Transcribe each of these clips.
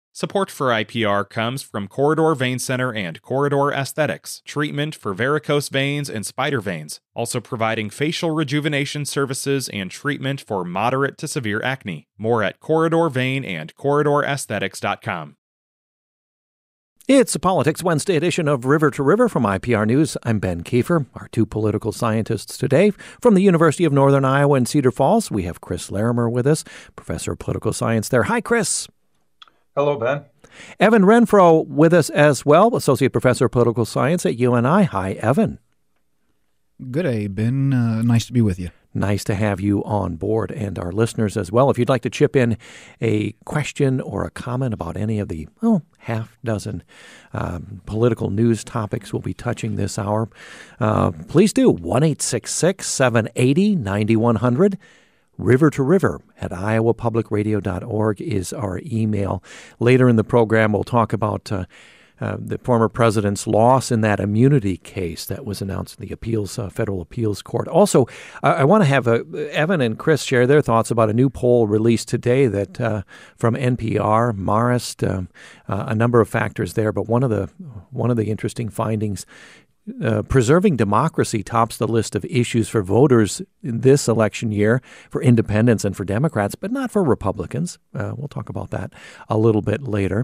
Support for IPR comes from Corridor Vein Center and Corridor Aesthetics, treatment for varicose veins and spider veins, also providing facial rejuvenation services and treatment for moderate to severe acne. More at Corridor Vein and CorridorAesthetics.com. It's a Politics Wednesday edition of River to River from IPR News. I'm Ben Kiefer. Our two political scientists today from the University of Northern Iowa in Cedar Falls. We have Chris Larimer with us, professor of political science there. Hi, Chris. Hello, Ben. Evan Renfro with us as well, associate professor of political science at UNI. Hi, Evan. Good day, Ben. Nice to be with you. Nice to have you on board, and our listeners as well. If you'd like to chip in a question or a comment about any of the half dozen political news topics we'll be touching this hour, please do. 1-866-780-9100. River to River at iowapublicradio.org is our email. Later in the program, we'll talk about the former president's loss in that immunity case that was announced in the federal appeals court. Also, I want to have Evan and Chris share their thoughts about a new poll released today that from NPR, Marist, a number of factors there, but one of the interesting findings. Preserving democracy tops the list of issues for voters in this election year for independents and for Democrats, but not for Republicans. We'll talk about that a little bit later.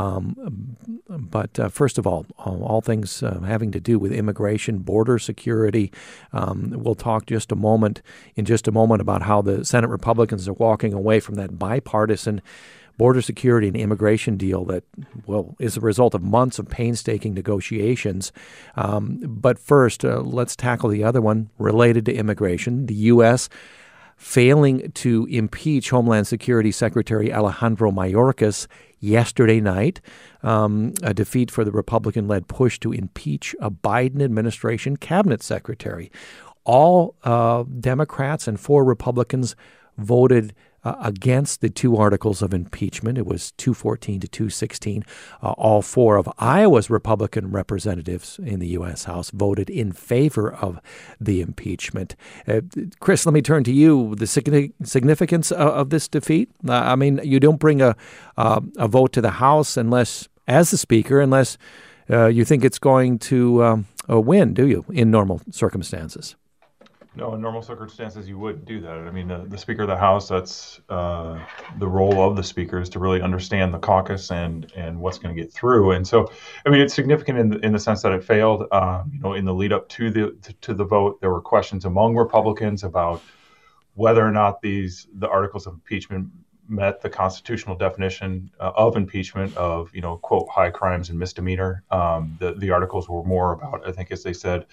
But first of all things having to do with immigration, border security. We'll talk in just a moment about how the Senate Republicans are walking away from that bipartisan border security and immigration deal that, is the result of months of painstaking negotiations. But first, let's tackle the other one related to immigration. The U.S. failing to impeach Homeland Security Secretary Alejandro Mayorkas yesterday night, a defeat for the Republican-led push to impeach a Biden administration cabinet secretary. All Democrats and 4 Republicans voted against the 2 articles of impeachment. It was 214 to 216. All 4 of Iowa's Republican representatives in the U.S. House voted in favor of the impeachment. Chris, let me turn to you. The significance of this defeat? You don't bring a vote to the House as the Speaker, unless you think it's going to win, do you, in normal circumstances? No, in normal circumstances, you wouldn't do that. The Speaker of the House, that's the role of the Speaker is to really understand the caucus and what's going to get through. And so, it's significant in the sense that it failed. In the lead up to the vote, there were questions among Republicans about whether or not the articles of impeachment met the constitutional definition of impeachment of, quote, high crimes and misdemeanor. The articles were more about, I think, as they said,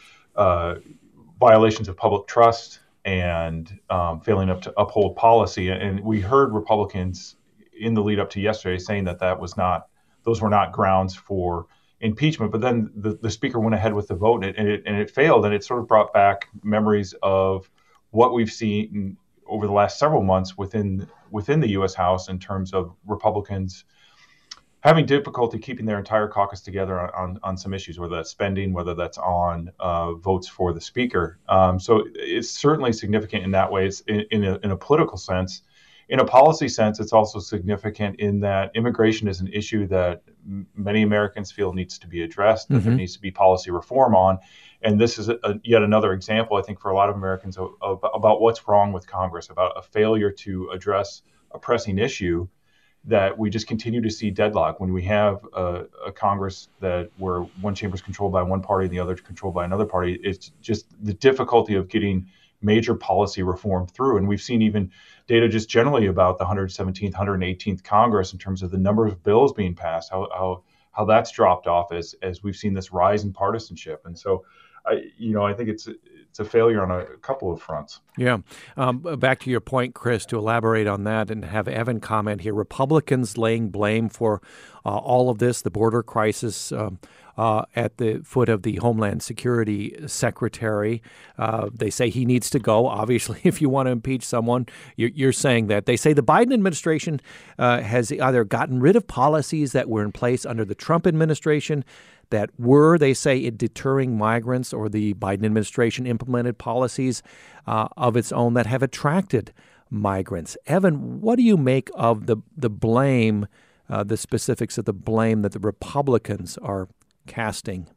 violations of public trust and failing to uphold policy. And we heard Republicans in the lead up to yesterday saying that those were not grounds for impeachment. But then the Speaker went ahead with the vote and it failed. And it sort of brought back memories of what we've seen over the last several months within the U.S. House in terms of Republicans having difficulty keeping their entire caucus together on some issues, whether that's spending, whether that's on votes for the Speaker. So it's certainly significant in that way. It's in a political sense. In a policy sense, it's also significant in that immigration is an issue that many Americans feel needs to be addressed, that there needs to be policy reform on. And this is yet another example, I think, for a lot of Americans about what's wrong with Congress, about a failure to address a pressing issue, that we just continue to see deadlock when we have a Congress where one chamber is controlled by one party and the other is controlled by another party. It's just the difficulty of getting major policy reform through. And we've seen even data just generally about the 117th, 118th Congress in terms of the number of bills being passed, how that's dropped off as we've seen this rise in partisanship. And so, I think it's a failure on a couple of fronts. Yeah. Back to your point, Chris, to elaborate on that and have Evan comment here. Republicans laying blame for all of this, the border crisis at the foot of the Homeland Security Secretary. They say he needs to go. Obviously, if you want to impeach someone, you're saying that. They say the Biden administration has either gotten rid of policies that were in place under the Trump administration that were, they say, deterring migrants, or the Biden administration implemented policies of its own that have attracted migrants. Evan, what do you make of the blame the specifics of the blame that the Republicans are casting?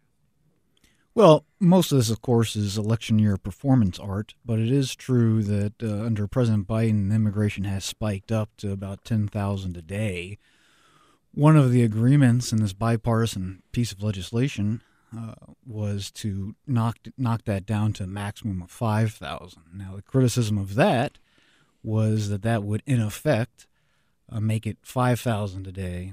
Well, most of this, of course, is election year performance art, but it is true that under President Biden, immigration has spiked up to about 10,000 a day. One of the agreements in this bipartisan piece of legislation was to knock that down to a maximum of 5,000. Now, the criticism of that was that would, in effect, make it 5,000 a day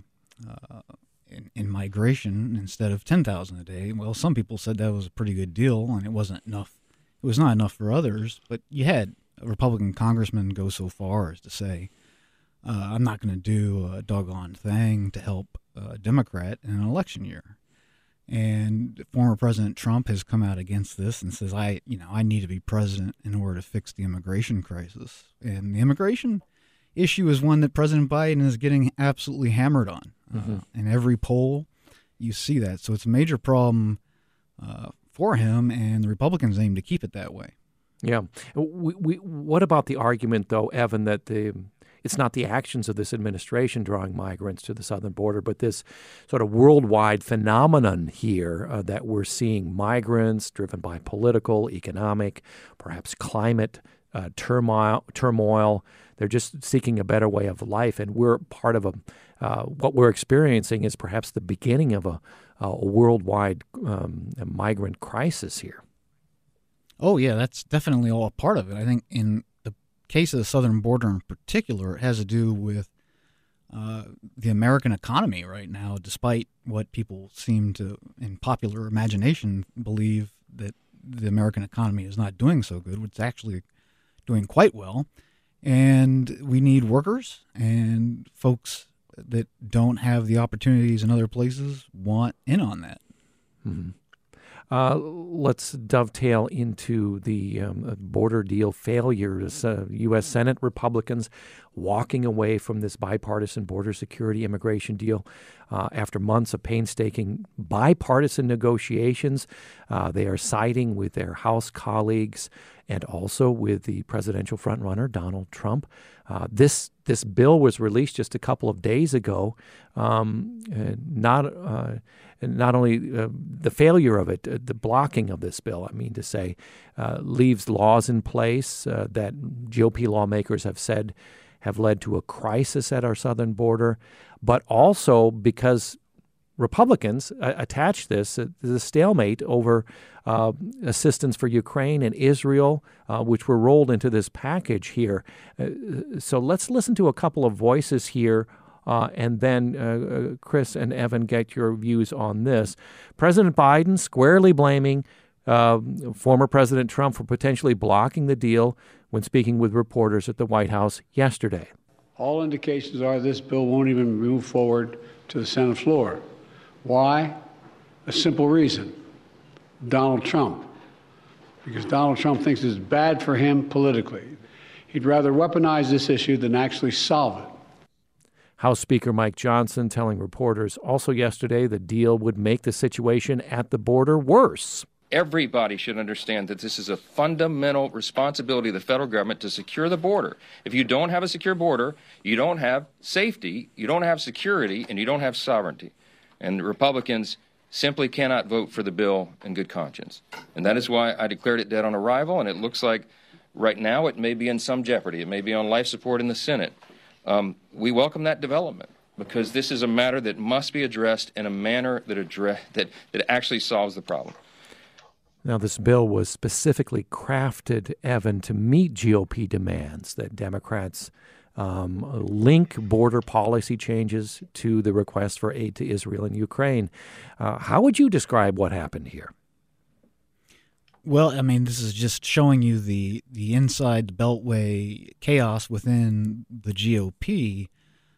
in migration instead of 10,000 a day. Well, some people said that was a pretty good deal, and it wasn't enough. It was not enough for others, but you had a Republican congressman go so far as to say, I'm not going to do a doggone thing to help a Democrat in an election year. And former President Trump has come out against this and says, I need to be president in order to fix the immigration crisis. And the immigration issue is one that President Biden is getting absolutely hammered on. In every poll, you see that. So it's a major problem for him, and the Republicans aim to keep it that way. Yeah. What about the argument, though, Evan, that it's not the actions of this administration drawing migrants to the southern border, but this sort of worldwide phenomenon here that we're seeing migrants driven by political, economic, perhaps climate turmoil. They're just seeking a better way of life, and we're part of what we're experiencing is perhaps the beginning of a worldwide migrant crisis here. Oh, yeah, that's definitely all a part of it. I think in the case of the southern border in particular, it has to do with the American economy right now, despite what people seem to, in popular imagination, believe that the American economy is not doing so good. It's actually doing quite well. And we need workers, and folks that don't have the opportunities in other places want in on that. Mm-hmm. Let's dovetail into the border deal failures. U.S. Senate Republicans walking away from this bipartisan border security immigration deal after months of painstaking bipartisan negotiations. They are siding with their House colleagues and also with the presidential frontrunner, Donald Trump. This bill was released just a couple of days ago. Not only the failure of it, the blocking of this bill, leaves laws in place that GOP lawmakers have said have led to a crisis at our southern border, but also because Republicans attach this to the stalemate over assistance for Ukraine and Israel, which were rolled into this package here. So let's listen to a couple of voices here, and then Chris and Evan, get your views on this. President Biden squarely blaming former President Trump for potentially blocking the deal when speaking with reporters at the White House yesterday. All indications are this bill won't even move forward to the Senate floor. Why? A simple reason. Donald Trump. Because Donald Trump thinks it's bad for him politically. He'd rather weaponize this issue than actually solve it. House Speaker Mike Johnson telling reporters also yesterday the deal would make the situation at the border worse. Everybody should understand that this is a fundamental responsibility of the federal government to secure the border. If you don't have a secure border, you don't have safety, you don't have security, and you don't have sovereignty. And Republicans simply cannot vote for the bill in good conscience. And that is why I declared it dead on arrival, and it looks like right now it may be in some jeopardy. It may be on life support in the Senate. We welcome that development because this is a matter that must be addressed in a manner that actually solves the problem. Now, this bill was specifically crafted, Evan, to meet GOP demands that Democrats link border policy changes to the request for aid to Israel and Ukraine. How would you describe what happened here? Well, this is just showing you the inside the Beltway chaos within the GOP.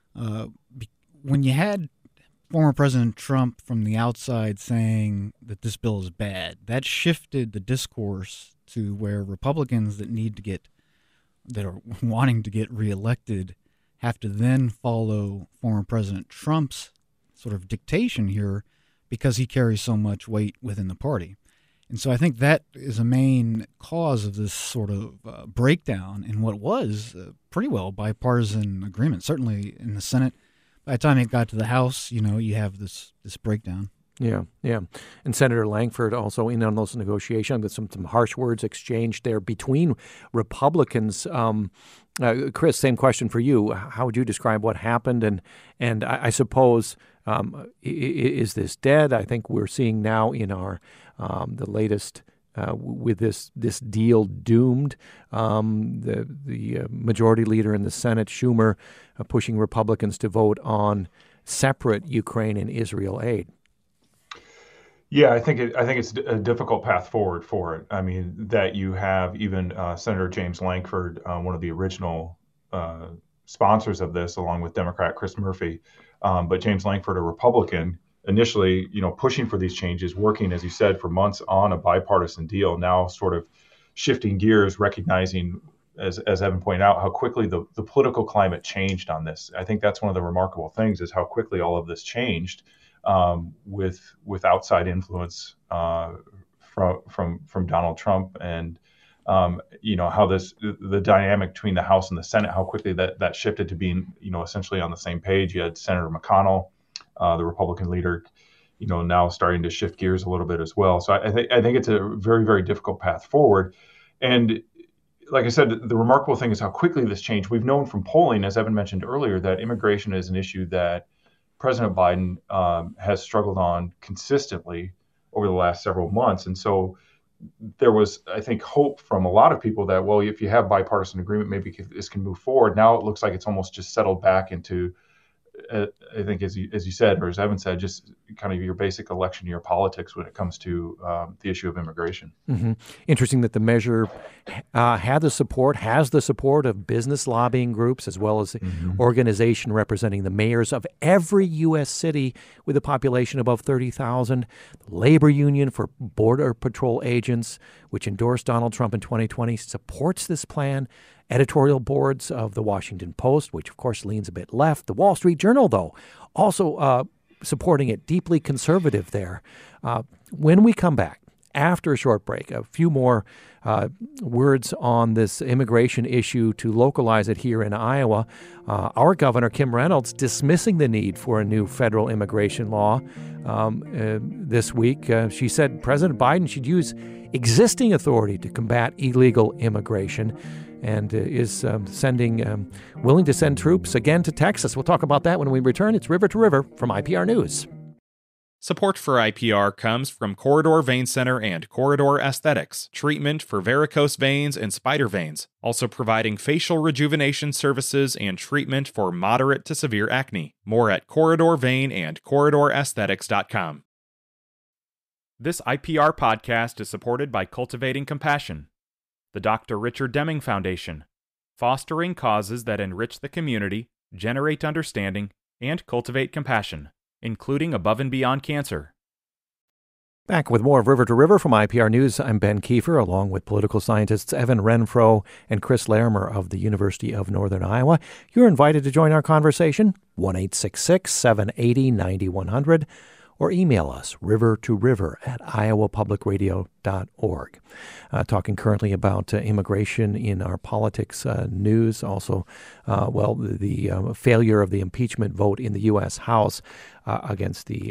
When you had former President Trump from the outside saying that this bill is bad, that shifted the discourse to where Republicans that are wanting to get reelected have to then follow former President Trump's sort of dictation here because he carries so much weight within the party. And so I think that is a main cause of this sort of breakdown in what was pretty well bipartisan agreement, certainly in the Senate, by the time it got to the House, you have this breakdown. Yeah. And Senator Lankford also in on those negotiations with some harsh words exchanged there between Republicans. Chris, same question for you. How would you describe what happened? And I suppose, is this dead? I think we're seeing now in our the latest with this deal doomed. The majority leader in the Senate, Schumer, pushing Republicans to vote on separate Ukraine and Israel aid. Yeah, I think it's a difficult path forward for it. I mean, that you have even Senator James Lankford, one of the original sponsors of this, along with Democrat Chris Murphy, but James Lankford, a Republican, initially, pushing for these changes, working, as you said, for months on a bipartisan deal, now sort of shifting gears, recognizing, as Evan pointed out, how quickly the political climate changed on this. I think that's one of the remarkable things is how quickly all of this changed. With outside influence from Donald Trump, and how the dynamic between the House and the Senate, how quickly that shifted to being essentially on the same page. You had Senator McConnell, the Republican leader, now starting to shift gears a little bit as well. So I think it's a very, very difficult path forward. And like I said, the remarkable thing is how quickly this changed. We've known from polling, as Evan mentioned earlier, that immigration is an issue that President Biden has struggled on consistently over the last several months. And so there was, I think, hope from a lot of people that, well, if you have bipartisan agreement, maybe this can move forward. Now it looks like it's almost just settled back into, I think, as you said, or as Evan said, just kind of your basic election year politics when it comes to the issue of immigration. Mm-hmm. Interesting that the measure has the support of business lobbying groups as well as the organization representing the mayors of every U.S. city with a population above 30,000. The Labor Union for Border Patrol Agents, which endorsed Donald Trump in 2020, supports this plan. Editorial boards of the Washington Post, which of course leans a bit left. The Wall Street Journal, though, also supporting it, deeply conservative there. When we come back, after a short break, a few more words on this immigration issue to localize it here in Iowa. Our governor, Kim Reynolds, dismissing the need for a new federal immigration law this week. She said President Biden should use existing authority to combat illegal immigration, and is willing to send troops again to Texas. We'll talk about that when we return. It's River to River from IPR News. Support for IPR comes from Corridor Vein Center and Corridor Aesthetics, treatment for varicose veins and spider veins, also providing facial rejuvenation services and treatment for moderate to severe acne. More at Corridor Vein and CorridorAesthetics.com. This IPR podcast is supported by Cultivating Compassion, the Dr. Richard Deming Foundation, fostering causes that enrich the community, generate understanding, and cultivate compassion, including above and beyond cancer. Back with more of River to River from IPR News, I'm Ben Kiefer, along with political scientists Evan Renfro and Chris Larimer of the University of Northern Iowa. You're invited to join our conversation, 1-866-780-9100. Or email us, rivertoriver@iowapublicradio.org. Talking currently about immigration in our politics news. Also, the failure of the impeachment vote in the U.S. House against the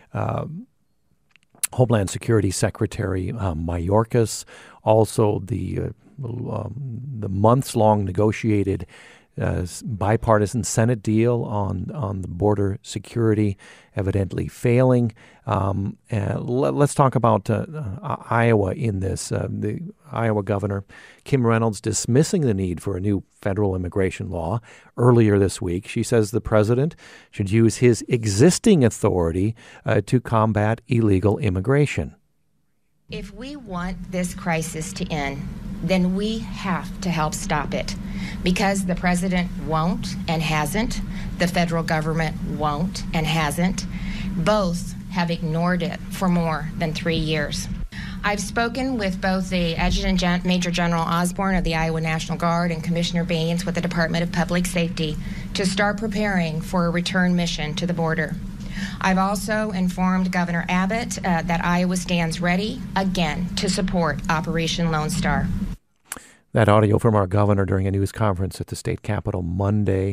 Homeland Security Secretary Mayorkas. Also, the months-long negotiated bipartisan Senate deal on the border security evidently failing. Let's talk about Iowa in this. The Iowa governor, Kim Reynolds, dismissing the need for a new federal immigration law earlier this week. She says the president should use his existing authority to combat illegal immigration. If we want this crisis to end, then we have to help stop it. Because the president won't and hasn't, the federal government won't and hasn't. Both have ignored it for more than 3 years. I've spoken with both the Adjutant Major General Osborne of the Iowa National Guard and Commissioner Baines with the Department of Public Safety to start preparing for a return mission to the border. I've also informed Governor Abbott that Iowa stands ready again to support Operation Lone Star. That audio from our governor during a news conference at the state capitol Monday,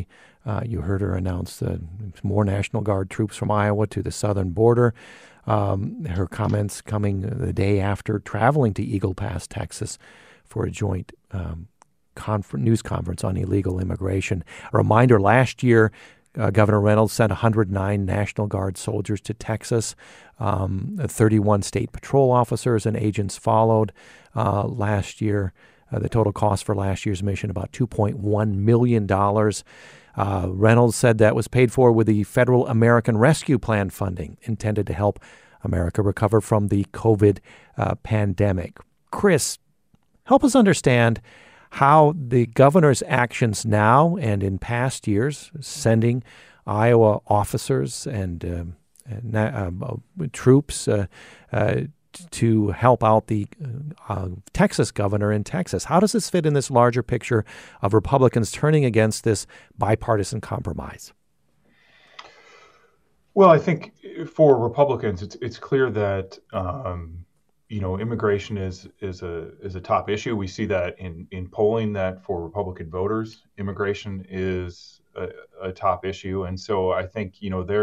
You heard her announce more National Guard troops from Iowa to the southern border. Her comments coming the day after traveling to Eagle Pass, Texas, for a joint news conference on illegal immigration. A reminder, last year, Governor Reynolds sent 109 National Guard soldiers to Texas. 31 state patrol officers and agents followed last year. The total cost for last year's mission, about $2.1 million. Reynolds said that was paid for with the Federal American Rescue Plan funding intended to help America recover from the COVID pandemic. Chris, help us understand how the governor's actions now and in past years, sending Iowa officers and troops to help out the Texas governor in Texas. How does this fit in this larger picture of Republicans turning against this bipartisan compromise? Well, I think for Republicans, it's clear that immigration is a top issue. We see that in polling that for Republican voters, immigration is a top issue, and so I think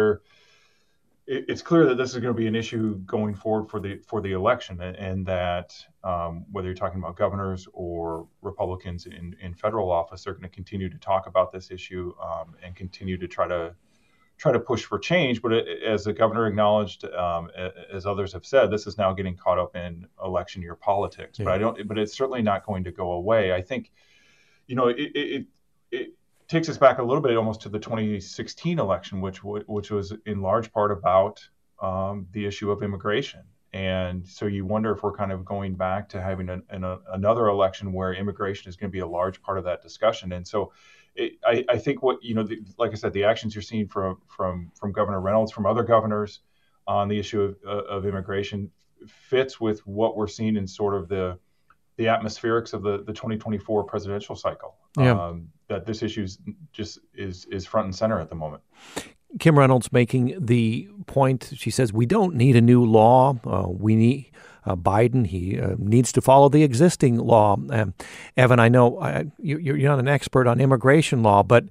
it's clear that this is going to be an issue going forward for the election, and that whether you're talking about governors or Republicans in federal office, they're going to continue to talk about this issue and continue to try to push for change. But as the governor acknowledged, as others have said, this is now getting caught up in election year politics. Yeah. But it's certainly not going to go away. I think, it takes us back a little bit almost to the 2016 election, which was in large part about the issue of immigration. And so you wonder if we're kind of going back to having another election where immigration is going to be a large part of that discussion. And so I think like I said, the actions you're seeing from Governor Reynolds, from other governors on the issue of immigration fits with what we're seeing in sort of the atmospherics of the 2024 presidential cycle. Yeah. That this issue is front and center at the moment. Kim Reynolds making the point. She says we don't need a new law. We need Biden. He needs to follow the existing law. Evan, I know you're not an expert on immigration law, but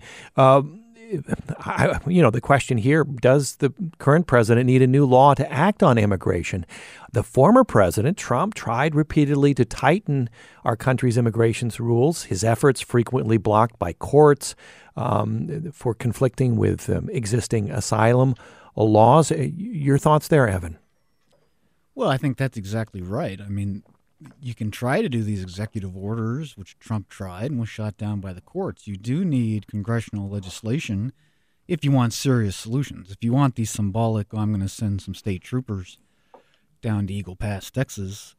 the question here, does the current president need a new law to act on immigration? The former president, Trump, tried repeatedly to tighten our country's immigration rules. His efforts frequently blocked by courts for conflicting with existing asylum laws. Your thoughts there, Evan? Well, I think that's exactly right. I mean, you can try to do these executive orders, which Trump tried and was shot down by the courts. You do need congressional legislation if you want serious solutions. If you want these symbolic, I'm going to send some state troopers down to Eagle Pass, Texas,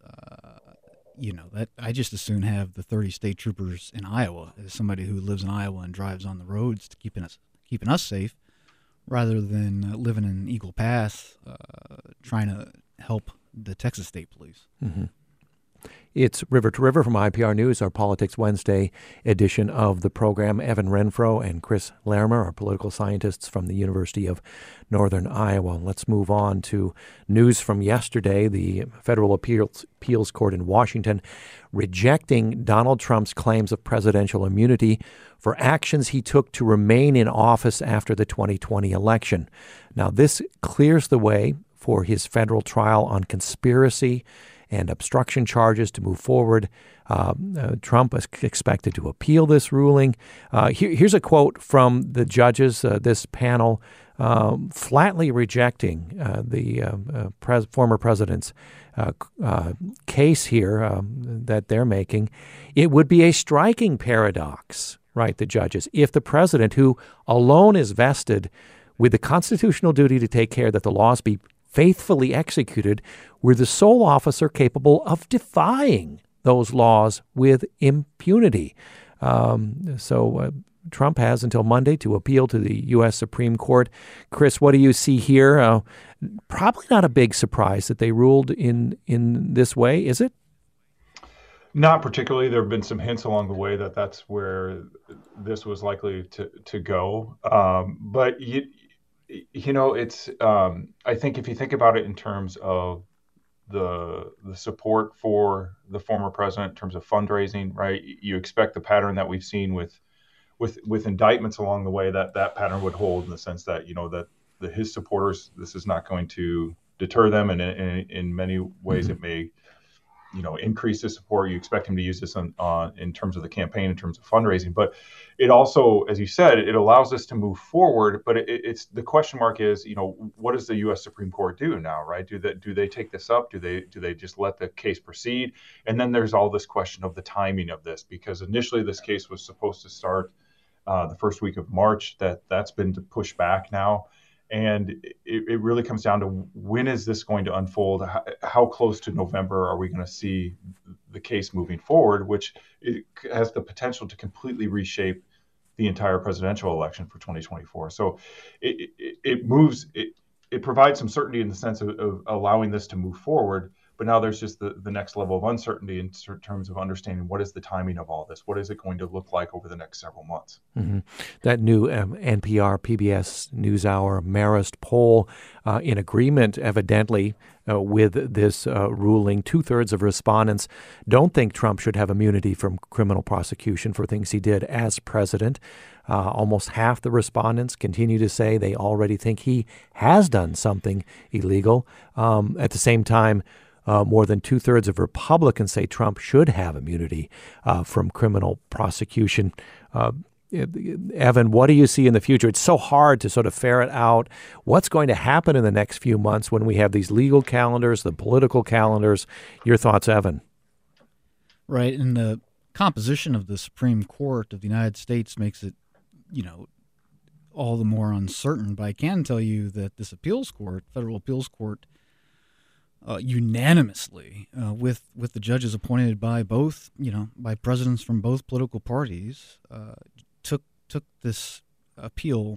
that I just as soon have the 30 state troopers in Iowa as somebody who lives in Iowa and drives on the roads to keeping us safe, rather than living in Eagle Pass trying to help the Texas State Police. Mm-hmm. It's River to River from IPR News, our Politics Wednesday edition of the program. Evan Renfro and Chris Larimer are political scientists from the University of Northern Iowa. Let's move on to news from yesterday. The Federal Appeals Court in Washington rejecting Donald Trump's claims of presidential immunity for actions he took to remain in office after the 2020 election. Now, this clears the way for his federal trial on conspiracy and obstruction charges to move forward. Trump is expected to appeal this ruling. Here's a quote from the judges, this panel, flatly rejecting the former president's case here that they're making. It would be a striking paradox, right, the judges, if the president, who alone is vested with the constitutional duty to take care that the laws be faithfully executed, were the sole officer capable of defying those laws with impunity. So Trump has until Monday to appeal to the U.S. Supreme Court. Chris, what do you see here? Probably not a big surprise that they ruled in this way, is it? Not particularly. There have been some hints along the way that that's where this was likely to go. But it's I think if you think about it in terms of the support for the former president in terms of fundraising, right? You expect the pattern that we've seen with with indictments along the way, that pattern would hold, in the sense that, that his supporters, this is not going to deter them, and in many ways it may, increase his support. You expect him to use this on in terms of the campaign, in terms of fundraising, but it also, as you said, it allows us to move forward. But it's the question mark is, what does the U.S. Supreme Court do now, right? Do they take this up? Do they just let the case proceed? And then there's all this question of the timing of this, because initially this case was supposed to start the first week of March. That's been pushed back now. And it really comes down to, when is this going to unfold? How close to November are we going to see the case moving forward, which it has the potential to completely reshape the entire presidential election for 2024. So it provides some certainty in the sense of allowing this to move forward. But now there's just the next level of uncertainty in terms of understanding, what is the timing of all this? What is it going to look like over the next several months? Mm-hmm. That new NPR, PBS NewsHour Marist poll, in agreement, evidently, with this ruling. 2/3 of respondents don't think Trump should have immunity from criminal prosecution for things he did as president. Almost half the respondents continue to say they already think he has done something illegal. At the same time, more than 2/3 of Republicans say Trump should have immunity from criminal prosecution. Evan, what do you see in the future? It's so hard to sort of ferret out what's going to happen in the next few months when we have these legal calendars, the political calendars. Your thoughts, Evan? Right. And the composition of the Supreme Court of the United States makes it, all the more uncertain. But I can tell you that this appeals court, federal appeals court, unanimously, with the judges appointed by both, by presidents from both political parties, took this appeal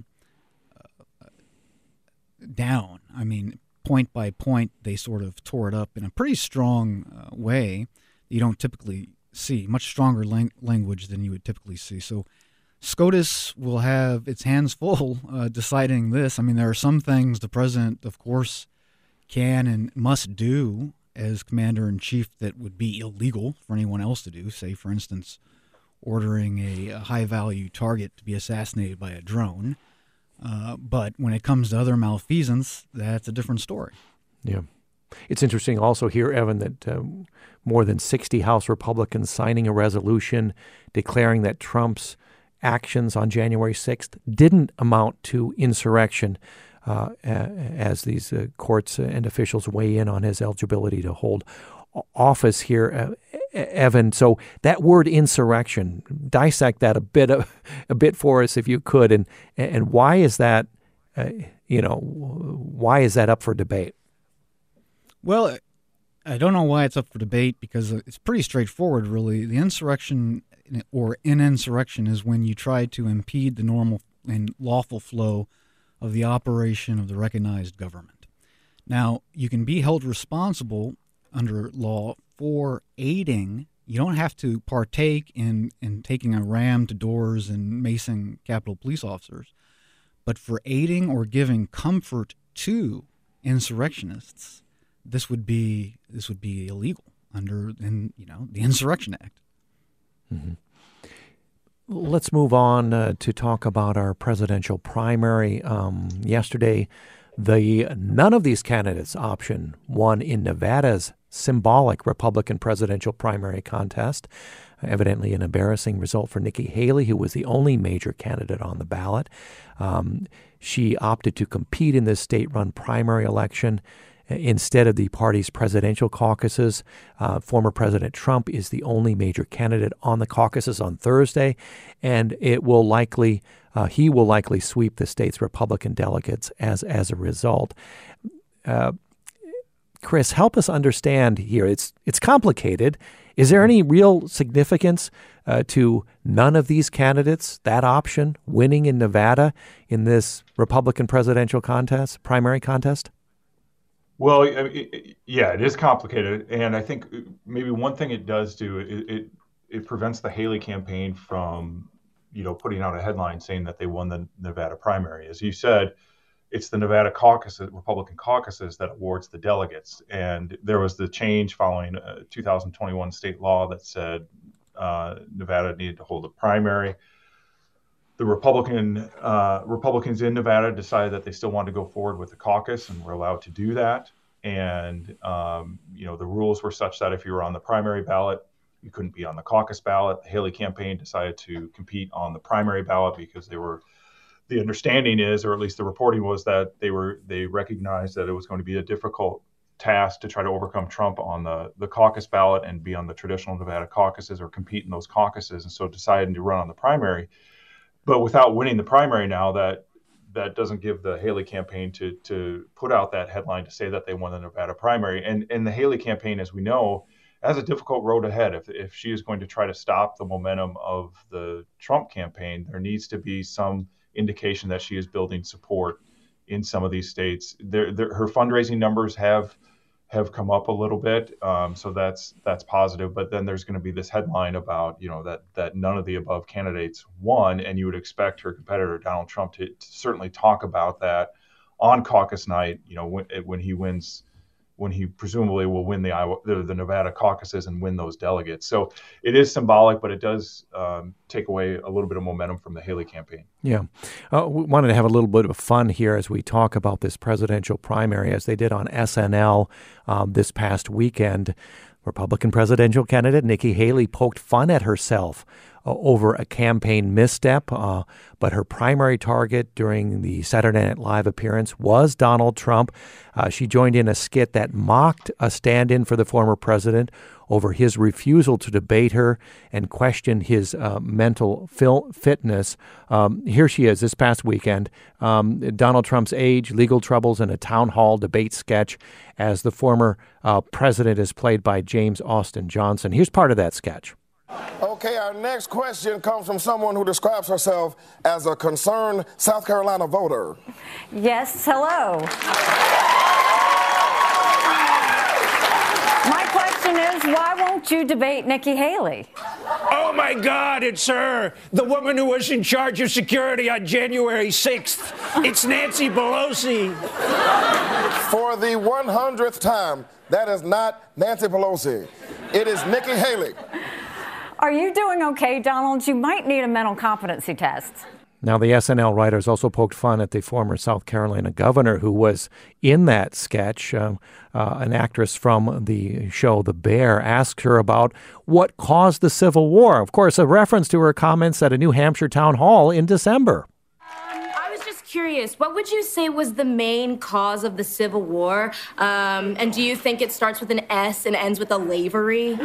down. I mean, point by point, they sort of tore it up in a pretty strong way you don't typically see, much stronger language than you would typically see. So SCOTUS will have its hands full deciding this. I mean, there are some things the president, of course, can and must do as commander-in-chief that would be illegal for anyone else to do. Say, for instance, ordering a high-value target to be assassinated by a drone. But when it comes to other malfeasance, that's a different story. Yeah. It's interesting also here, Evan, that more than 60 House Republicans signing a resolution declaring that Trump's actions on January 6th didn't amount to insurrection, as these courts and officials weigh in on his eligibility to hold office here. Evan, so that word insurrection, dissect that a bit for us if you could, and why is that, why is that up for debate? Well, I don't know why it's up for debate, because it's pretty straightforward, really. The insurrection or an insurrection is when you try to impede the normal and lawful flow of the operation of the recognized government. Now, you can be held responsible under law for aiding. You don't have to partake in taking a ram to doors and macing Capitol Police officers, but for aiding or giving comfort to insurrectionists, this would be illegal under the Insurrection Act. Mm-hmm. Let's move on to talk about our presidential primary. Yesterday, the none of these candidates option won in Nevada's symbolic Republican presidential primary contest. Evidently an embarrassing result for Nikki Haley, who was the only major candidate on the ballot. She opted to compete in this state-run primary election instead of the party's presidential caucuses. Former President Trump is the only major candidate on the caucuses on Thursday, and he will likely sweep the state's Republican delegates as a result. Chris, help us understand here. It's complicated. Is there any real significance to none of these candidates, that option, winning in Nevada in this Republican presidential primary contest? Well, it is complicated, and I think maybe one thing it does do, it prevents the Haley campaign from, putting out a headline saying that they won the Nevada primary. As you said, it's the Nevada caucuses, Republican caucuses, that awards the delegates, and there was the change following a 2021 state law that said Nevada needed to hold a primary. the Republicans in Nevada decided that they still wanted to go forward with the caucus, and were allowed to do that. And the rules were such that if you were on the primary ballot, you couldn't be on the caucus ballot. The Haley campaign decided to compete on the primary ballot because the understanding is, or at least the reporting was, that they recognized that it was going to be a difficult task to try to overcome Trump on the caucus ballot and be on the traditional Nevada caucuses or compete in those caucuses, and so decided to run on the primary. But without winning the primary now, that doesn't give the Haley campaign to put out that headline to say that they won the Nevada primary. And the Haley campaign, as we know, has a difficult road ahead. If she is going to try to stop the momentum of the Trump campaign, there needs to be some indication that she is building support in some of these states. Her fundraising numbers have come up a little bit, so that's positive. But then there's going to be this headline about that none of the above candidates won, and you would expect her competitor Donald Trump to certainly talk about that on caucus night. When he wins. When he presumably will win the Nevada caucuses and win those delegates. So it is symbolic, but it does take away a little bit of momentum from the Haley campaign. Yeah. We wanted to have a little bit of fun here as we talk about this presidential primary, as they did on SNL this past weekend. Republican presidential candidate Nikki Haley poked fun at herself over a campaign misstep, but her primary target during the Saturday Night Live appearance was Donald Trump. She joined in a skit that mocked a stand-in for the former president over his refusal to debate her and questioned his mental fitness. Here she is this past weekend, Donald Trump's age, legal troubles, and a town hall debate sketch as the former president is played by James Austin Johnson. Here's part of that sketch. Okay, our next question comes from someone who describes herself as a concerned South Carolina voter. Yes, hello. My question is, why won't you debate Nikki Haley? Oh, my God, it's her, the woman who was in charge of security on January 6th. It's Nancy Pelosi. For the 100th time, that is not Nancy Pelosi. It is Nikki Haley. Are you doing okay, Donald? You might need a mental competency test. Now, the SNL writers also poked fun at the former South Carolina governor who was in that sketch. An actress from the show The Bear asked her about what caused the Civil War. Of course, a reference to her comments at a New Hampshire town hall in December. I was just curious, what would you say was the main cause of the Civil War? And do you think it starts with an S and ends with a lavery?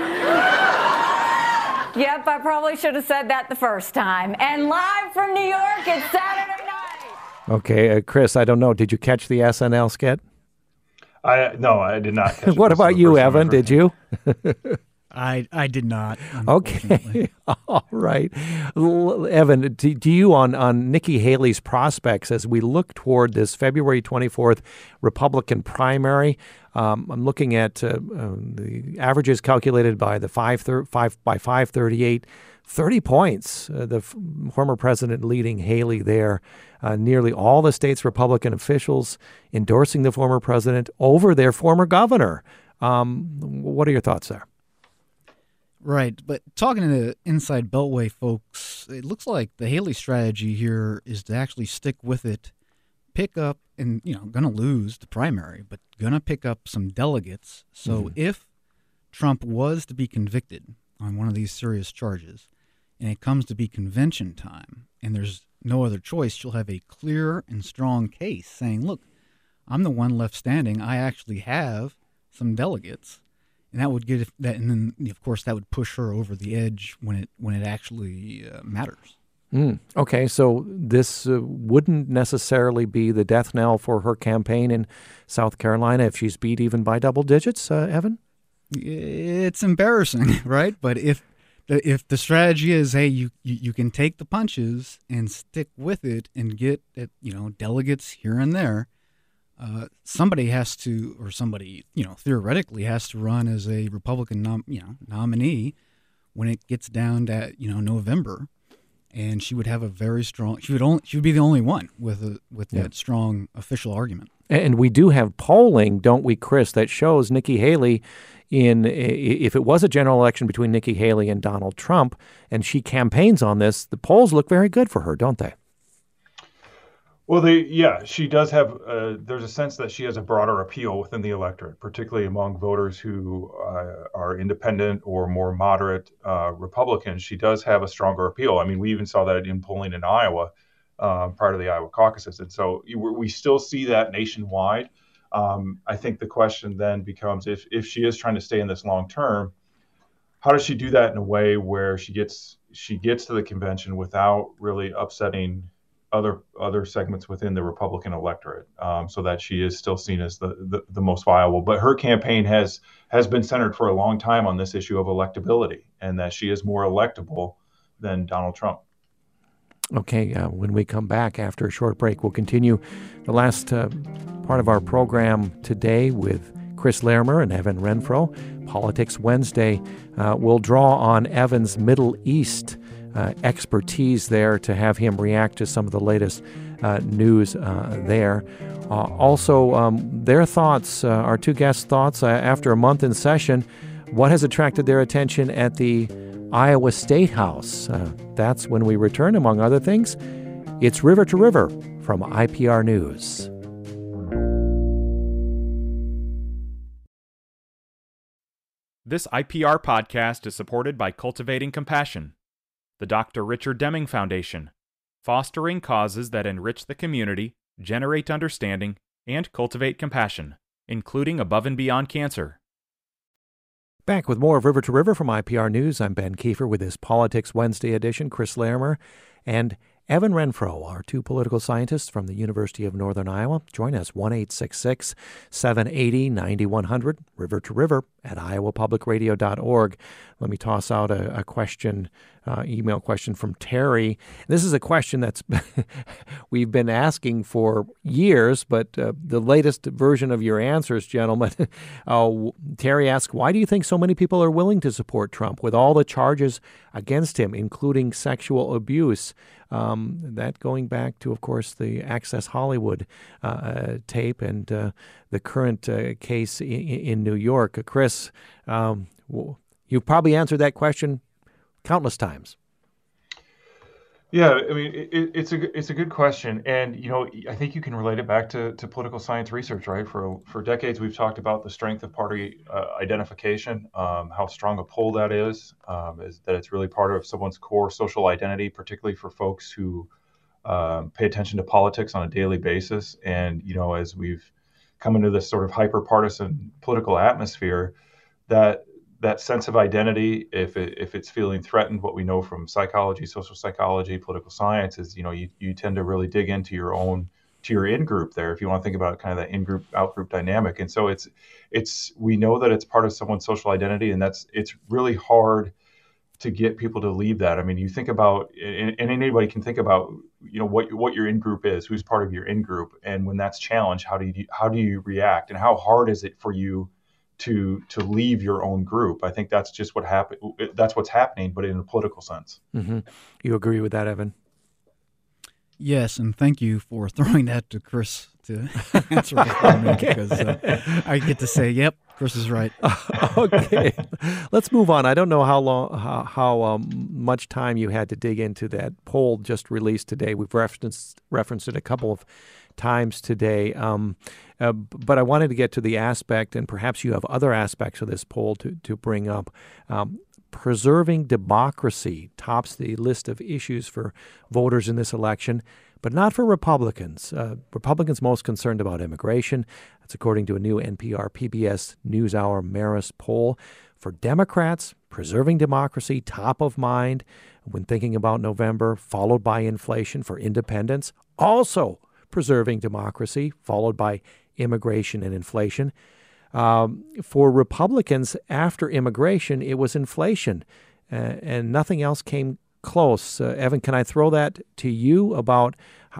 Yep, I probably should have said that the first time. And live from New York, it's Saturday night. Okay, Chris, I don't know. Did you catch the SNL skit? No, I did not catch it. What about you, Evan? Did you? I did not. Okay. All right. Evan, do you on Nikki Haley's prospects as we look toward this February 24th Republican primary? I'm looking at the averages calculated by the 538, 30 points. The former president leading Haley there. Nearly all the state's Republican officials endorsing the former president over their former governor. What are your thoughts there? Right, but talking to the Inside Beltway folks, it looks like the Haley strategy here is to actually stick with it, pick up, and, going to lose the primary, but going to pick up some delegates. So if Trump was to be convicted on one of these serious charges, and it comes to be convention time, and there's no other choice, she'll have a clear and strong case saying, look, I'm the one left standing. I actually have some delegates. And that would get that, and then of course that would push her over the edge when it actually matters. Okay, so this wouldn't necessarily be the death knell for her campaign in South Carolina if she's beat even by double digits, Evan? It's embarrassing, right? But if the strategy is, hey, you can take the punches and stick with it and get delegates here and there. Somebody has to, or somebody, theoretically has to run as a Republican nominee when it gets down to, November, and she would have a very strong, she would be the only one with that strong official argument. And we do have polling, don't we, Chris, that shows Nikki Haley if it was a general election between Nikki Haley and Donald Trump, and she campaigns on this, the polls look very good for her, don't they? Well, she does have, there's a sense that she has a broader appeal within the electorate, particularly among voters who are independent or more moderate Republicans. She does have a stronger appeal. I mean, we even saw that in polling in Iowa prior to the Iowa caucuses. And so we still see that nationwide. I think the question then becomes, if she is trying to stay in this long term, how does she do that in a way where she gets to the convention without really upsetting other segments within the Republican electorate, so that she is still seen as the most viable. But her campaign has been centered for a long time on this issue of electability, and that she is more electable than Donald Trump. Okay, when we come back after a short break, we'll continue the last part of our program today with Chris Larimer and Evan Renfro. Politics Wednesday will draw on Evan's Middle East expertise there to have him react to some of the latest news there. Also, their thoughts, our two guests' thoughts after a month in session, what has attracted their attention at the Iowa State House. That's when we return, among other things. It's River to River from IPR News. This IPR podcast is supported by Cultivating Compassion, the Dr. Richard Deming Foundation, fostering causes that enrich the community, generate understanding, and cultivate compassion, including above and beyond cancer. Back with more of River to River from IPR News. I'm Ben Kiefer with this Politics Wednesday edition. Chris Larimer and Evan Renfro, our two political scientists from the University of Northern Iowa. Join us, 1-866-780-9100, River to River at iowapublicradio.org. Let me toss out a question, email question from Terry. This is a question that's we've been asking for years, but the latest version of your answers, gentlemen. Terry asks, why do you think so many people are willing to support Trump with all the charges against him, including sexual abuse? That going back to, of course, the Access Hollywood tape and the current case in New York. Chris, you've probably answered that question countless times. Yeah, I mean, it's a good question, and I think you can relate it back to political science research, right? For decades, we've talked about the strength of party identification, how strong a pull that is that it's really part of someone's core social identity, particularly for folks who pay attention to politics on a daily basis. And as we've come into this sort of hyper-partisan political atmosphere, that sense of identity, if it's feeling threatened, what we know from psychology, social psychology, political science is, you tend to really dig into your in-group there, if you want to think about kind of that in-group, out-group dynamic. And so we know that it's part of someone's social identity, and it's really hard to get people to leave that. I mean, you think about, and anybody can think about, what your in-group is, who's part of your in-group, and when that's challenged, how do you react, and how hard is it for you to leave your own group? I think that's just that's what's happening, but in a political sense. Mm-hmm. You agree with that, Evan? Yes, and thank you for throwing that to Chris to answer for me, because I get to say, yep, Chris is right. Okay, let's move on. I don't know how much time you had to dig into that poll just released today. We've referenced it a couple of times today, but I wanted to get to the aspect, and perhaps you have other aspects of this poll to bring up. Preserving democracy tops the list of issues for voters in this election, but not for Republicans. Republicans most concerned about immigration. That's according to a new NPR PBS NewsHour Marist poll. For Democrats, preserving democracy top of mind when thinking about November, followed by inflation. For independents, also preserving democracy, followed by immigration and inflation. For Republicans, after immigration, it was inflation, and nothing else came close. Evan, can I throw that to you about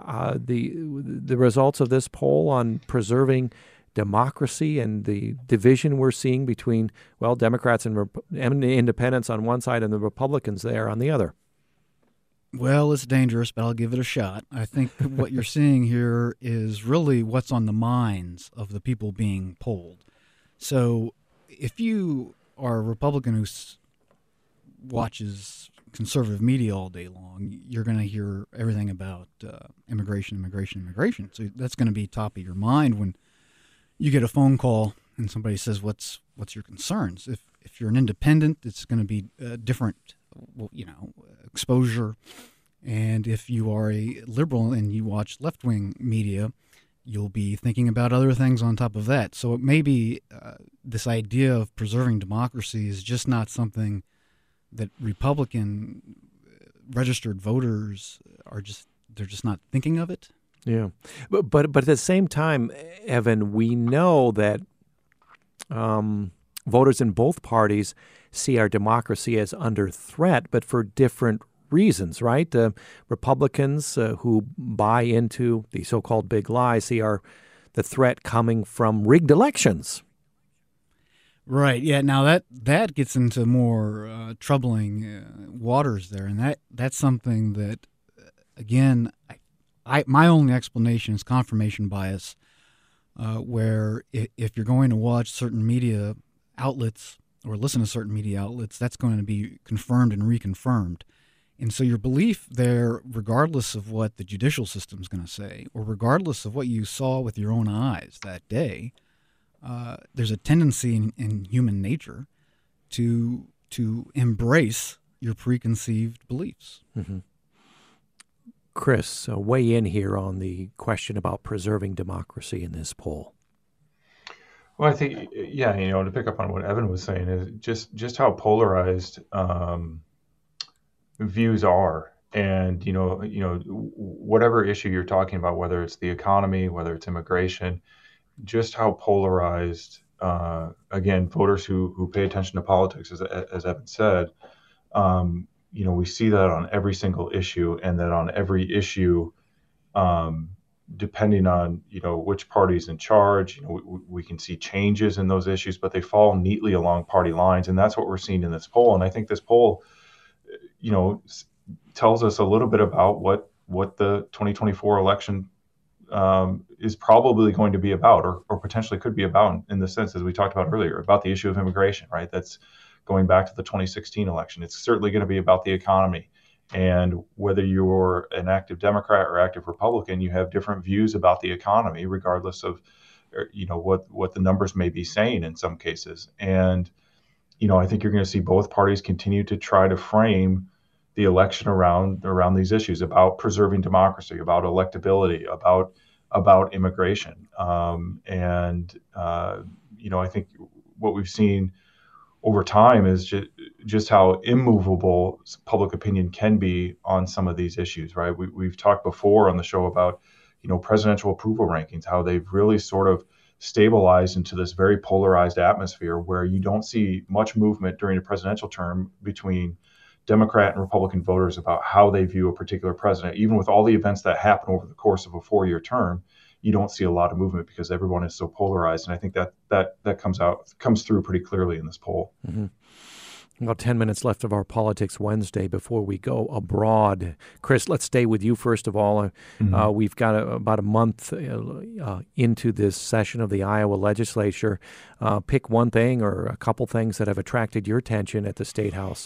the results of this poll on preserving democracy and the division we're seeing between, Democrats and independents on one side and the Republicans there on the other? Well, it's dangerous, but I'll give it a shot. I think what you're seeing here is really what's on the minds of the people being polled. So if you are a Republican who watches conservative media all day long, you're going to hear everything about immigration. So that's going to be top of your mind when you get a phone call and somebody says, "What's your concerns?" If you're an independent, it's going to be different, exposure. And if you are a liberal and you watch left-wing media, you'll be thinking about other things on top of that. So it may be this idea of preserving democracy is just not something that Republican registered voters they're just not thinking of it. Yeah, but at the same time, Evan, we know that voters in both parties see our democracy as under threat, but for different reasons, right? Republicans who buy into the so-called big lie see the threat coming from rigged elections. Right. Yeah. Now that gets into more troubling waters there, and that's something that, again, my only explanation is confirmation bias, where if you're going to watch certain media outlets or listen to certain media outlets, that's going to be confirmed and reconfirmed. And so your belief there, regardless of what the judicial system is going to say, or regardless of what you saw with your own eyes that day, there's a tendency in human nature to embrace your preconceived beliefs. Mm-hmm. Chris, weigh in here on the question about preserving democracy in this poll. Well, I think, to pick up on what Evan was saying, is just how polarized views are. And, whatever issue you're talking about, whether it's the economy, whether it's immigration, just how polarized, again, voters who pay attention to politics, as Evan said, we see that on every single issue, and that on every issue, depending on, which party's in charge, we can see changes in those issues, but they fall neatly along party lines. And that's what we're seeing in this poll. And I think this poll, tells us a little bit about what the 2024 election is probably going to be about, or potentially could be about, in the sense, as we talked about earlier, about the issue of immigration, right? That's going back to the 2016 election. It's certainly going to be about the economy. And whether you're an active Democrat or active Republican, you have different views about the economy, regardless of, what the numbers may be saying in some cases. And, I think you're going to see both parties continue to try to frame the election around these issues about preserving democracy, about electability, about immigration. I think what we've seen over time is just how immovable public opinion can be on some of these issues, right? We've talked before on the show about, presidential approval rankings, how they've really sort of stabilized into this very polarized atmosphere where you don't see much movement during a presidential term between Democrat and Republican voters about how they view a particular president. Even with all the events that happen over the course of a 4-year term, you don't see a lot of movement because everyone is so polarized. And I think that comes through pretty clearly in this poll. Mm-hmm. About 10 minutes left of our Politics Wednesday before we go abroad. Chris, let's stay with you first of all. Mm-hmm. We've got about a month into this session of the Iowa legislature. Pick one thing or a couple things that have attracted your attention at the State House.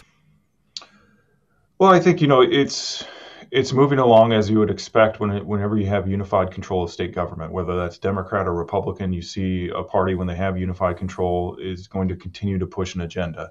Well, I think, it's moving along as you would expect whenever you have unified control of state government, whether that's Democrat or Republican. You see a party, when they have unified control, is going to continue to push an agenda.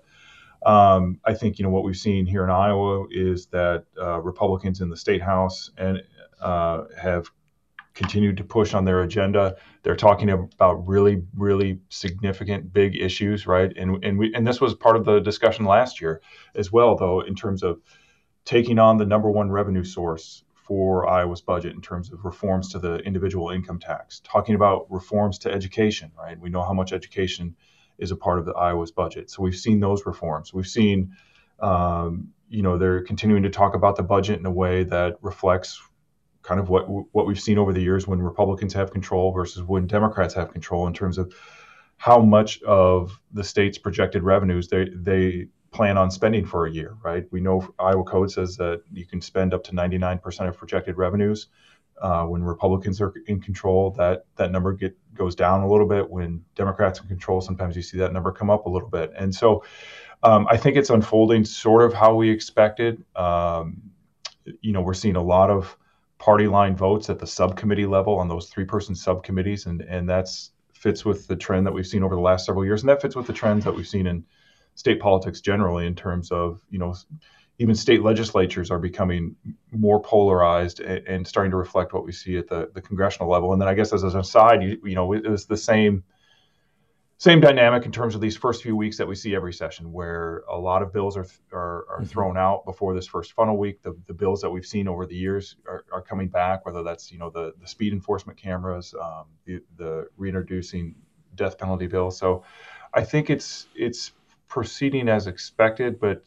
I think, what we've seen here in Iowa is that Republicans in the State House have continued to push on their agenda. They're talking about really, really significant, big issues, right? And this was part of the discussion last year as well, though, in terms of taking on the number one revenue source for Iowa's budget in terms of reforms to the individual income tax, talking about reforms to education, right? We know how much education is a part of the Iowa's budget. So we've seen those reforms. We've seen, they're continuing to talk about the budget in a way that reflects kind of what we've seen over the years when Republicans have control versus when Democrats have control, in terms of how much of the state's projected revenues they plan on spending for a year, right? We know Iowa Code says that you can spend up to 99% of projected revenues When Republicans are in control, that number goes down a little bit. When Democrats in control, sometimes you see that number come up a little bit. And so I think it's unfolding sort of how we expected. We're seeing a lot of party line votes at the subcommittee level on those 3-person subcommittees, and that's fits with the trend that we've seen over the last several years, and that fits with the trends that we've seen in state politics generally, in terms of, even state legislatures are becoming more polarized and starting to reflect what we see at the congressional level. And then I guess as an aside, it was the same dynamic in terms of these first few weeks that we see every session, where a lot of bills are thrown out before this first funnel week. The bills that we've seen over the years are coming back, whether that's the speed enforcement cameras, the reintroducing death penalty bill. So I think it's proceeding as expected, but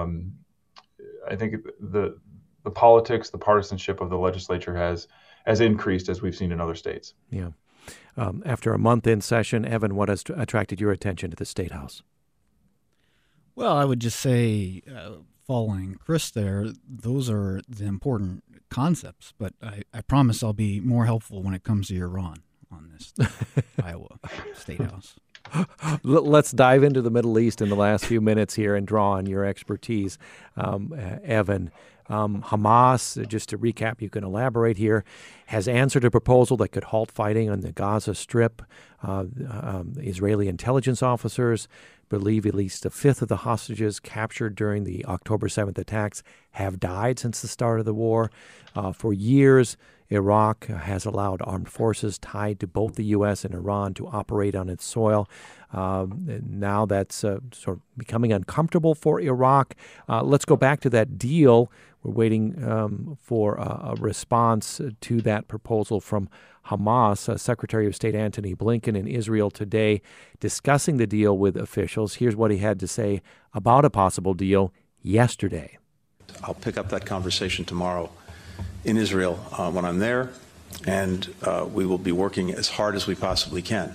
I think the politics, the partisanship of the legislature has increased, as we've seen in other states. Yeah. After a month in session, Evan, what has attracted your attention to the State House? Well, I would just say, following Chris there, those are the important concepts, but I promise I'll be more helpful when it comes to Iran on this Iowa State House. Let's dive into the Middle East in the last few minutes here and draw on your expertise, Evan. Hamas, just to recap, you can elaborate here, has answered a proposal that could halt fighting on the Gaza Strip. Israeli intelligence officers believe at least a fifth of the hostages captured during the October 7th attacks have died since the start of the war. For years, Iraq has allowed armed forces tied to both the U.S. and Iran to operate on its soil. Now that's sort of becoming uncomfortable for Iraq. Let's go back to that deal. We're waiting for a response to that proposal from Hamas. Secretary of State Antony Blinken in Israel today discussing the deal with officials. Here's what he had to say about a possible deal yesterday. I'll pick up that conversation tomorrow in Israel when I'm there, and we will be working as hard as we possibly can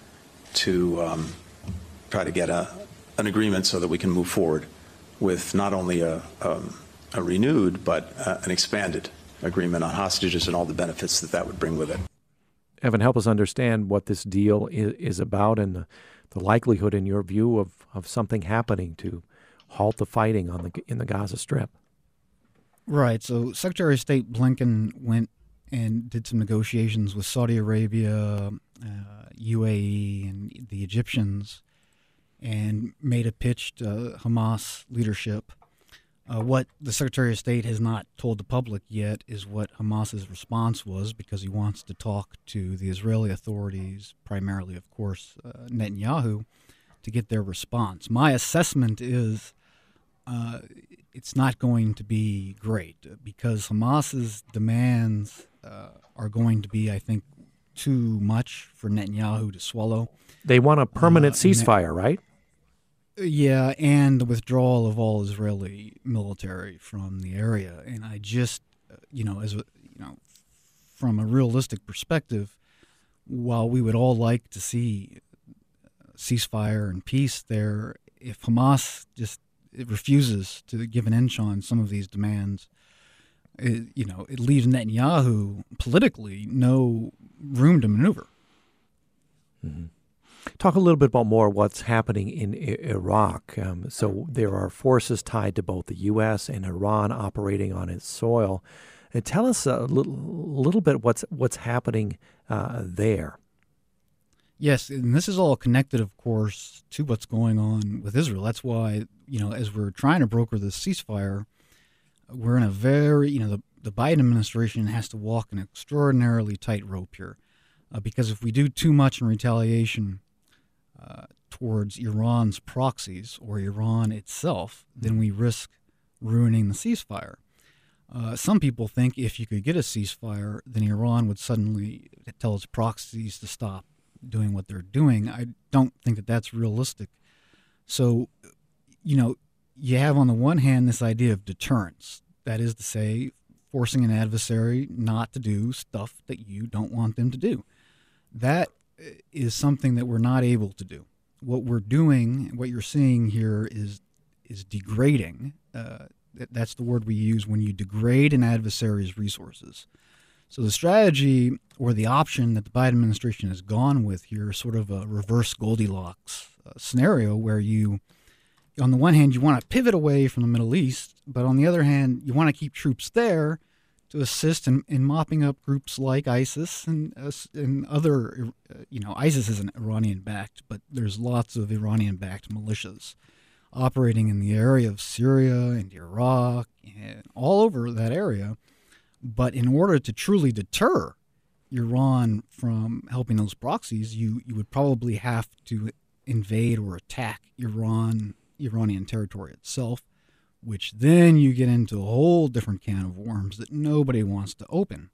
to try to get an agreement so that we can move forward with not only a renewed but an expanded agreement on hostages and all the benefits that would bring with it. Evan, help us understand what this deal is about and the likelihood, in your view, of something happening to halt the fighting in the Gaza Strip. Right. So Secretary of State Blinken went and did some negotiations with Saudi Arabia, UAE, and the Egyptians, and made a pitch to Hamas leadership. What the Secretary of State has not told the public yet is what Hamas's response was, because he wants to talk to the Israeli authorities, primarily, of course, Netanyahu, to get their response. My assessment is it's not going to be great, because Hamas's demands are going to be, I think, too much for Netanyahu to swallow. They want a permanent ceasefire, right? Yeah, and the withdrawal of all Israeli military from the area. And I just, from a realistic perspective, while we would all like to see ceasefire and peace there, if Hamas just refuses to give an inch on some of these demands, it leaves Netanyahu politically no room to maneuver. Mm-hmm. Talk a little bit about more what's happening in Iraq. So there are forces tied to both the U.S. and Iran operating on its soil. Tell us a little bit what's happening there. Yes, and this is all connected, of course, to what's going on with Israel. That's why, as we're trying to broker this ceasefire, we're in a very, the Biden administration has to walk an extraordinarily tight rope here. Because if we do too much in retaliation towards Iran's proxies or Iran itself, then we risk ruining the ceasefire. Some people think if you could get a ceasefire, then Iran would suddenly tell its proxies to stop doing what they're doing. I don't think that that's realistic. So, you have on the one hand this idea of deterrence. That is to say, forcing an adversary not to do stuff that you don't want them to do. That is something that we're not able to do. What we're doing, what you're seeing here is degrading. That's the word we use when you degrade an adversary's resources. So the strategy or the option that the Biden administration has gone with here is sort of a reverse Goldilocks scenario where you, on the one hand, you want to pivot away from the Middle East, but on the other hand, you want to keep troops there to assist in mopping up groups like ISIS and other, ISIS isn't Iranian-backed, but there's lots of Iranian-backed militias operating in the area of Syria and Iraq and all over that area. But in order to truly deter Iran from helping those proxies, you would probably have to invade or attack Iranian territory itself, which then you get into a whole different can of worms that nobody wants to open.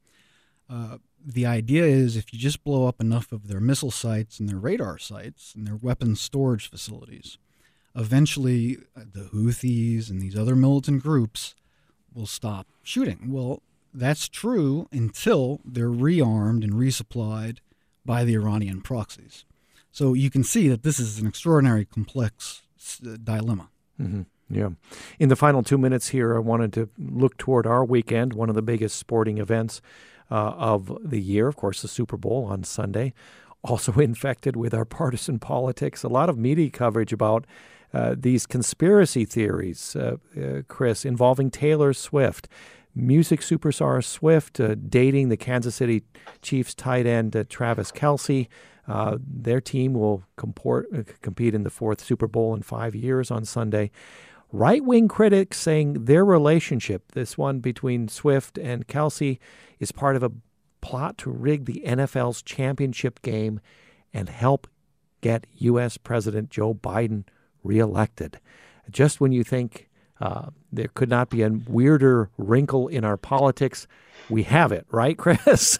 The idea is if you just blow up enough of their missile sites and their radar sites and their weapons storage facilities, eventually the Houthis and these other militant groups will stop shooting. Well, that's true until they're rearmed and resupplied by the Iranian proxies. So you can see that this is an extraordinary complex dilemma. Mm-hmm. Yeah. In the final 2 minutes here, I wanted to look toward our weekend, one of the biggest sporting events of the year, of course, the Super Bowl on Sunday, also infected with our partisan politics. A lot of media coverage about these conspiracy theories, Chris, involving Taylor Swift. Music superstar Swift dating the Kansas City Chiefs tight end Travis Kelce. Their team will compete in the 4th Super Bowl in 5 years on Sunday. Right-wing critics saying their relationship, this one between Swift and Kelce, is part of a plot to rig the NFL's championship game and help get U.S. President Joe Biden reelected. Just when you think there could not be a weirder wrinkle in our politics, we have it, right, Chris?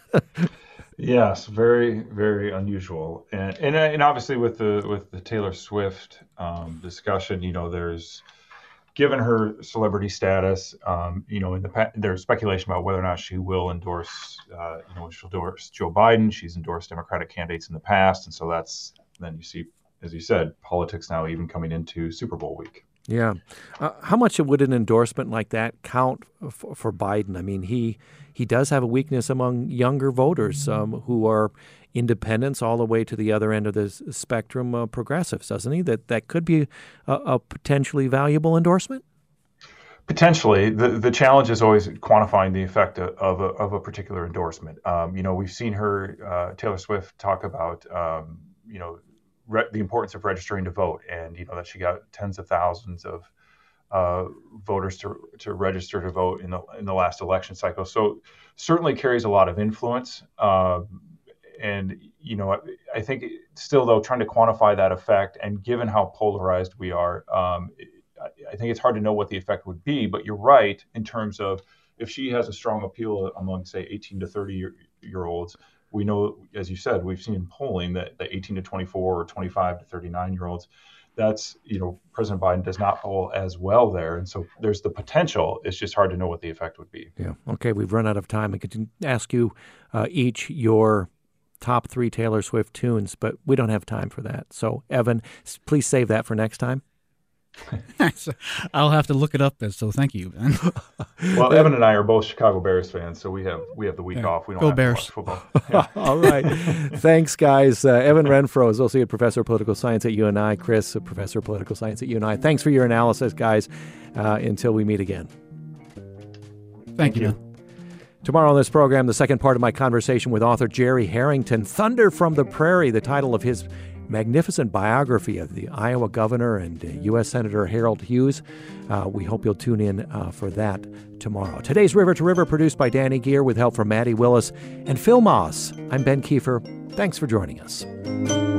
Yes, very, very unusual, and obviously with the Taylor Swift discussion, there's, given her celebrity status, there's speculation about whether or not she will endorse, she'll endorse Joe Biden. She's endorsed Democratic candidates in the past, and so then you see, as you said, politics now even coming into Super Bowl week. Yeah. How much would an endorsement like that count for Biden? I mean, he does have a weakness among younger voters who are independents all the way to the other end of the spectrum, progressives, doesn't he? That could be a potentially valuable endorsement? Potentially. The challenge is always quantifying the effect of a particular endorsement. We've seen her, Taylor Swift, talk about, the importance of registering to vote, and that she got tens of thousands of voters to register to vote in the last election cycle. So certainly carries a lot of influence. And I think still, though, trying to quantify that effect, and given how polarized we are, I think it's hard to know what the effect would be. But you're right in terms of if she has a strong appeal among, say, 18 to 30-year-olds. We know, as you said, we've seen in polling that the 18 to 24 or 25 to 39-year-olds, that's, President Biden does not poll as well there. And so there's the potential. It's just hard to know what the effect would be. Yeah. Okay, we've run out of time. I could ask you each your top 3 Taylor Swift tunes, but we don't have time for that. So, Evan, please save that for next time. I'll have to look it up, so thank you, Ben. Well, Evan and I are both Chicago Bears fans, so we have the week off. We don't have Bears. to watch football. Yeah. All right. Thanks, guys. Evan Renfro, Associate Professor of Political Science at UNI. Chris, Professor of Political Science at UNI. Thanks for your analysis, guys. Until we meet again. Thank you. Tomorrow on this program, the second part of my conversation with author Jerry Harrington, Thunder from the Prairie, the title of his magnificent biography of the Iowa governor and U.S. Senator Harold Hughes. We hope you'll tune in for that tomorrow. Today's River to River, produced by Danny Gear with help from Maddie Willis and Phil Moss. I'm Ben Kiefer. Thanks for joining us.